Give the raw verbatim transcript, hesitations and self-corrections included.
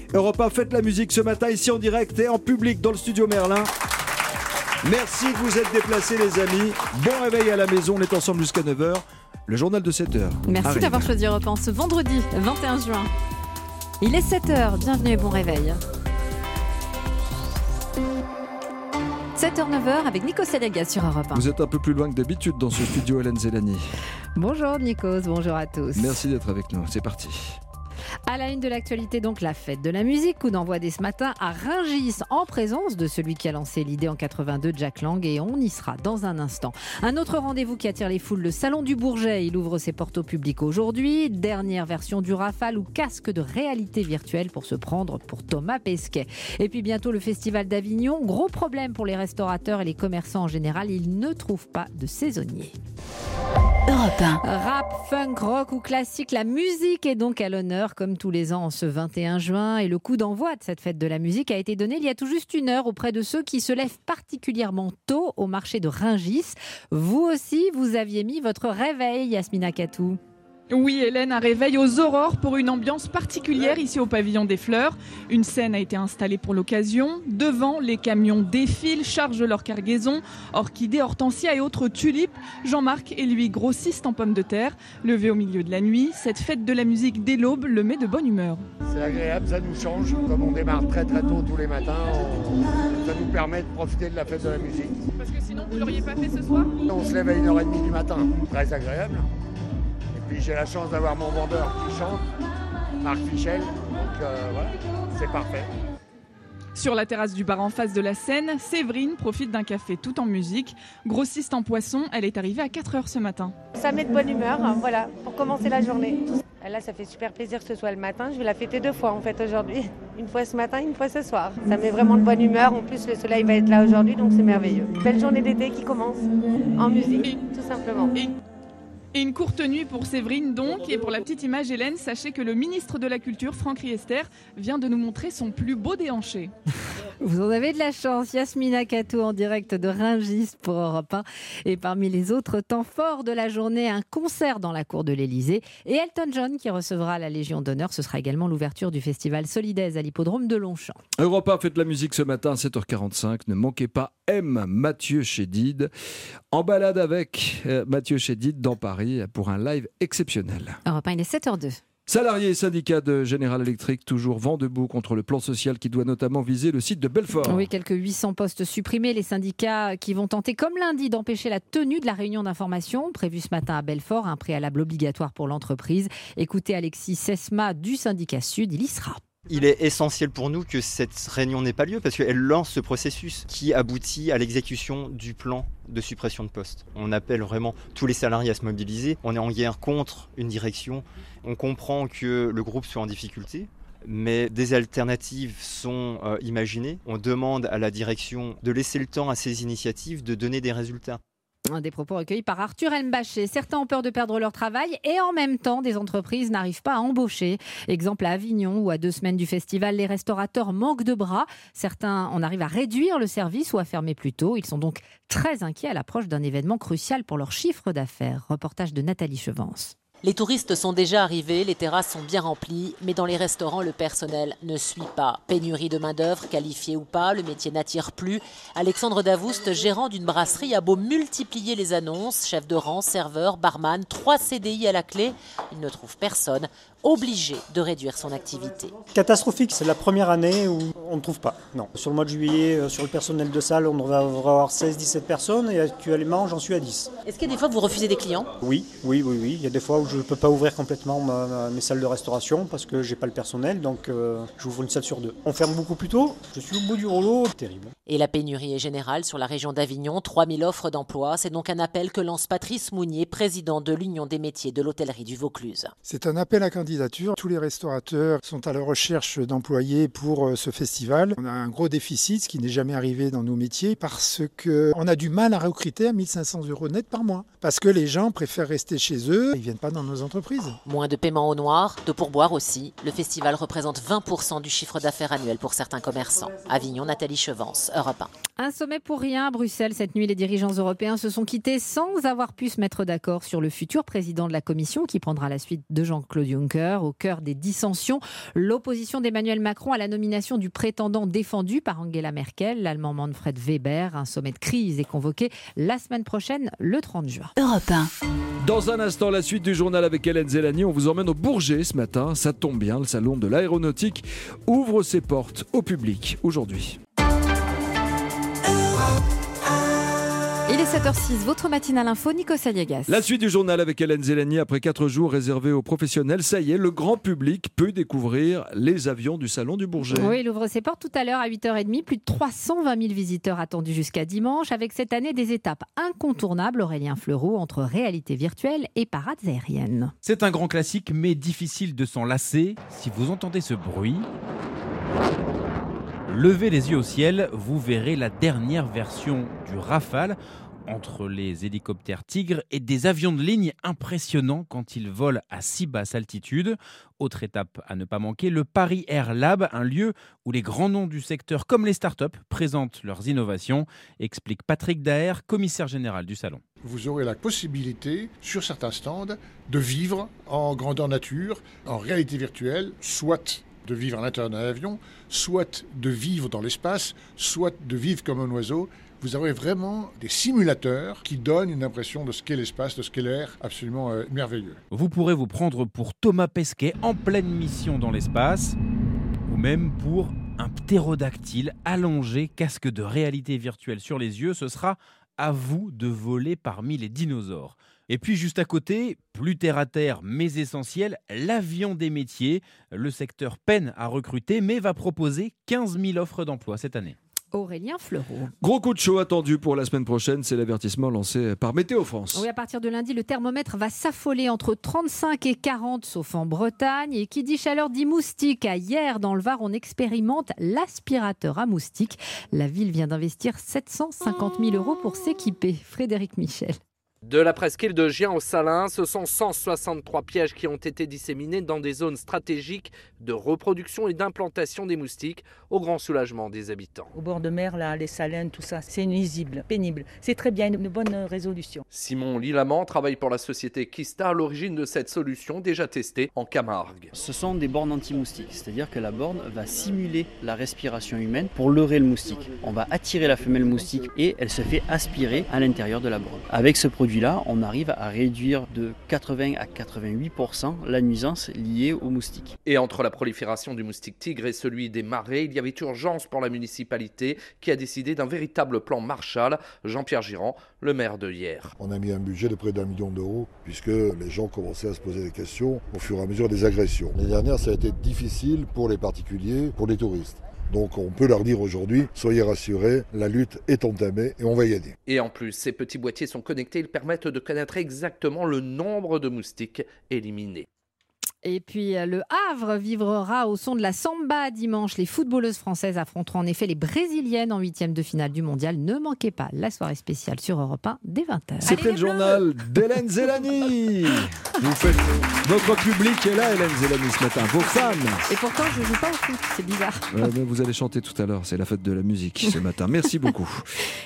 Europe un, faites la musique ce matin ici en direct et en public dans le studio Merlin. Merci de vous être déplacés les amis. Bon réveil à la maison, on est ensemble jusqu'à neuf heures. Le journal de sept heures. Merci arrive. d'avoir choisi Europe un ce vendredi vingt et un juin. Il est sept heures, bienvenue et bon réveil. sept heures neuf heures avec Nico Saliaga sur Europe un. Vous êtes un peu plus loin que d'habitude dans ce studio, Hélène Zélani. Bonjour Nikos, bonjour à tous. Merci d'être avec nous, c'est parti. À la une de l'actualité, donc la fête de la musique, coup d'envoi dès ce matin à Rungis, en présence de celui qui a lancé l'idée en quatre-vingt-deux, Jack Lang, et on y sera dans un instant. Un autre rendez-vous qui attire les foules, le Salon du Bourget. Il ouvre ses portes au public aujourd'hui. Dernière version du Rafale ou casque de réalité virtuelle pour se prendre pour Thomas Pesquet. Et puis bientôt le Festival d'Avignon. Gros problème pour les restaurateurs et les commerçants en général, ils ne trouvent pas de saisonniers. Europe un. Rap, funk, rock ou classique, la musique est donc à l'honneur comme tous les ans en ce vingt et un juin, et le coup d'envoi de cette fête de la musique a été donné il y a tout juste une heure auprès de ceux qui se lèvent particulièrement tôt au marché de Rungis. Vous aussi, vous aviez mis votre réveil, Yasmina Katou. Oui, Hélène, un réveil aux aurores pour une ambiance particulière ici au pavillon des Fleurs. Une scène a été installée pour l'occasion. Devant, les camions défilent, chargent leur cargaison. Orchidées, hortensias et autres tulipes. Jean-Marc est lui grossiste en pommes de terre. Levé au milieu de la nuit, cette fête de la musique dès l'aube le met de bonne humeur. C'est agréable, ça nous change. Comme on démarre très très tôt tous les matins, on... ça nous permet de profiter de la fête de la musique. Parce que sinon, vous ne l'auriez pas fait ce soir ? On se lève à une heure trente du matin. Très agréable. Puis j'ai la chance d'avoir mon vendeur qui chante, Marc Fichel, donc euh, voilà, c'est parfait. Sur la terrasse du bar en face de la Seine, Séverine profite d'un café tout en musique. Grossiste en poisson, elle est arrivée à quatre heures ce matin. Ça met de bonne humeur, hein, voilà, pour commencer la journée. Là, ça fait super plaisir que ce soit le matin. Je vais la fêter deux fois en fait aujourd'hui. Une fois ce matin, une fois ce soir. Ça met vraiment de bonne humeur. En plus, le soleil va être là aujourd'hui, donc c'est merveilleux. Belle journée d'été qui commence en musique, tout simplement. Et... Et une courte nuit pour Séverine donc, et pour la petite image Hélène, sachez que le ministre de la Culture, Franck Riester, vient de nous montrer son plus beau déhanché. Vous en avez de la chance, Yasmina Katou en direct de Rungis pour Europe un. Et parmi les autres temps forts de la journée, un concert dans la cour de l'Elysée et Elton John qui recevra la Légion d'honneur. Ce sera également l'ouverture du festival Solidaise à l'hippodrome de Longchamp. Europe un, faites la musique ce matin à sept heures quarante-cinq. Ne manquez pas M. Mathieu Chédid en balade avec euh, Mathieu Chédid dans Paris pour un live exceptionnel. Europe un, il est sept heures deux. Salariés et syndicats de General Electric toujours vent debout contre le plan social qui doit notamment viser le site de Belfort. Oui, quelques huit cents postes supprimés. Les syndicats qui vont tenter, comme lundi, d'empêcher la tenue de la réunion d'information prévue ce matin à Belfort, un préalable obligatoire pour l'entreprise. Écoutez Alexis Sesma du syndicat Sud, il y sera. Il est essentiel pour nous que cette réunion n'ait pas lieu parce qu'elle lance ce processus qui aboutit à l'exécution du plan de suppression de postes. On appelle vraiment tous les salariés à se mobiliser. On est en guerre contre une direction. On comprend que le groupe soit en difficulté, mais des alternatives sont euh, imaginées. On demande à la direction de laisser le temps à ces initiatives de donner des résultats. Des propos recueillis par Arthur Elmbaché. Certains ont peur de perdre leur travail et en même temps, des entreprises n'arrivent pas à embaucher. Exemple à Avignon où à deux semaines du festival, les restaurateurs manquent de bras. Certains en arrivent à réduire le service ou à fermer plus tôt. Ils sont donc très inquiets à l'approche d'un événement crucial pour leur chiffre d'affaires. Reportage de Nathalie Chevance. Les touristes sont déjà arrivés, les terrasses sont bien remplies, mais dans les restaurants, le personnel ne suit pas. Pénurie de main-d'œuvre, qualifiée ou pas, le métier n'attire plus. Alexandre Davoust, gérant d'une brasserie, a beau multiplier les annonces, chef de rang, serveur, barman, trois C D I à la clé, il ne trouve personne, obligé de réduire son activité. Catastrophique, c'est la première année où on ne trouve pas. Non. Sur le mois de juillet, sur le personnel de salle, on devrait avoir seize à dix-sept personnes et actuellement, j'en suis à dix. Est-ce qu'il y a des fois que vous refusez des clients ? Oui, oui, oui, oui. Il y a des fois où je ne peux pas ouvrir complètement ma, ma, mes salles de restauration parce que je n'ai pas le personnel, donc euh, j'ouvre une salle sur deux. On ferme beaucoup plus tôt, je suis au bout du rouleau, terrible. Et la pénurie est générale sur la région d'Avignon, trois mille offres d'emploi. C'est donc un appel que lance Patrice Mounier, président de l'Union des métiers de l'hôtellerie du Vaucluse. C'est un appel à candidature. Tous les restaurateurs sont à la recherche d'employés pour ce festival festival. On a un gros déficit, ce qui n'est jamais arrivé dans nos métiers, parce qu'on a du mal à recruter à mille cinq cents euros net par mois. Parce que les gens préfèrent rester chez eux, ils ne viennent pas dans nos entreprises. Moins de paiements au noir, de pourboires aussi. Le festival représente vingt pour cent du chiffre d'affaires annuel pour certains commerçants. Avignon, Nathalie Chevance, Europe un. Un sommet pour rien à Bruxelles. Cette nuit, les dirigeants européens se sont quittés sans avoir pu se mettre d'accord sur le futur président de la Commission qui prendra la suite de Jean-Claude Juncker. Au cœur des dissensions, l'opposition d'Emmanuel Macron à la nomination du prétendant défendu par Angela Merkel, l'allemand Manfred Weber. Un sommet de crise est convoqué la semaine prochaine, le trente juin. Europe un. Dans un instant, la suite du journal avec Hélène Zélani. On vous emmène au Bourget ce matin. Ça tombe bien, le salon de l'aéronautique ouvre ses portes au public aujourd'hui. Il est sept heures six, votre matinale info, Nico Saliegas. La suite du journal avec Hélène Zélani. Après quatre jours réservés aux professionnels, ça y est, le grand public peut découvrir les avions du salon du Bourget. Oui, il ouvre ses portes tout à l'heure à huit heures trente. Plus de trois cent vingt mille visiteurs attendus jusqu'à dimanche. Avec cette année des étapes incontournables, Aurélien Fleureau, entre réalité virtuelle et parades aériennes. C'est un grand classique, mais difficile de s'en lasser. Si vous entendez ce bruit, levez les yeux au ciel, vous verrez la dernière version du Rafale entre les hélicoptères Tigre et des avions de ligne impressionnants quand ils volent à si basse altitude. Autre étape à ne pas manquer, le Paris Air Lab, un lieu où les grands noms du secteur comme les startups présentent leurs innovations, explique Patrick Daher, commissaire général du salon. Vous aurez la possibilité, sur certains stands, de vivre en grandeur nature, en réalité virtuelle, soit de vivre à l'intérieur d'un avion, soit de vivre dans l'espace, soit de vivre comme un oiseau. Vous aurez vraiment des simulateurs qui donnent une impression de ce qu'est l'espace, de ce qu'est l'air, absolument euh, merveilleux. Vous pourrez vous prendre pour Thomas Pesquet en pleine mission dans l'espace, ou même pour un ptérodactyle allongé, casque de réalité virtuelle sur les yeux. Ce sera à vous de voler parmi les dinosaures. Et puis juste à côté, plus terre à terre mais essentiel, l'avion des métiers. Le secteur peine à recruter mais va proposer quinze mille offres d'emploi cette année. Aurélien Fleureau. Gros coup de chaud attendu pour la semaine prochaine, c'est l'avertissement lancé par Météo France. Oui, à partir de lundi, le thermomètre va s'affoler entre trente-cinq et quarante, sauf en Bretagne. Et qui dit chaleur dit moustique. À hier, dans le Var, on expérimente l'aspirateur à moustiques. La ville vient d'investir sept cent cinquante mille euros pour s'équiper. Frédéric Michel. De la presqu'île de Gien au Salin, ce sont cent soixante-trois pièges qui ont été disséminés dans des zones stratégiques de reproduction et d'implantation des moustiques, au grand soulagement des habitants. Au bord de mer, là, les salins, tout ça, c'est nuisible, pénible. C'est très bien, une bonne résolution. Simon Lilamant travaille pour la société Kista à l'origine de cette solution déjà testée en Camargue. Ce sont des bornes anti-moustiques, c'est-à-dire que la borne va simuler la respiration humaine pour leurrer le moustique. On va attirer la femelle moustique et elle se fait aspirer à l'intérieur de la borne. Avec ce produit là, on arrive à réduire de quatre-vingts à quatre-vingt-huit pour cent la nuisance liée aux moustiques. Et entre la prolifération du moustique tigre et celui des marais, il y avait urgence pour la municipalité qui a décidé d'un véritable plan Marshall. Jean-Pierre Girand, le maire de Hyères. On a mis un budget de près d'un million d'euros puisque les gens commençaient à se poser des questions au fur et à mesure des agressions. L'année dernière, ça a été difficile pour les particuliers, pour les touristes. Donc on peut leur dire aujourd'hui, soyez rassurés, la lutte est entamée et on va y gagner. Et en plus, ces petits boîtiers sont connectés, ils permettent de connaître exactement le nombre de moustiques éliminés. Et puis le Havre vivra au son de la samba dimanche. Les footballeuses françaises affronteront en effet les Brésiliennes en huitième de finale du mondial. Ne manquez pas la soirée spéciale sur Europe un dès vingt heures. C'était le journal d'Hélène Zélani. Vous faites... Votre public est là, Hélène Zélani, ce matin. Vos fans. Et pourtant, je ne joue pas au foot. C'est bizarre. Ouais, mais vous allez chanter tout à l'heure. C'est la fête de la musique ce matin. Merci beaucoup.